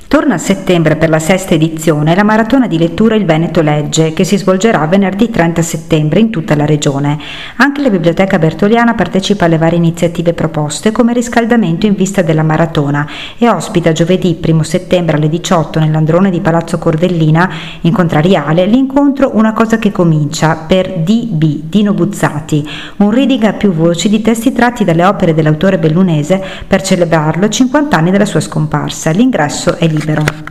Torna a settembre per la sesta edizione la maratona di lettura Il Veneto Legge, che si svolgerà venerdì 30 settembre in tutta la regione. Anche la Biblioteca Bertoliana partecipa alle varie iniziative proposte come riscaldamento in vista della maratona e ospita giovedì 1 settembre alle 18 nell'androne di Palazzo Cordellina, in Contrariale, l'incontro Una cosa che comincia per D.B. Dino Buzzati, un reading a più voci di testi tratti dalle opere dell'autore bellunese per celebrarlo 50 anni dalla sua scomparsa. L'ingresso è libero.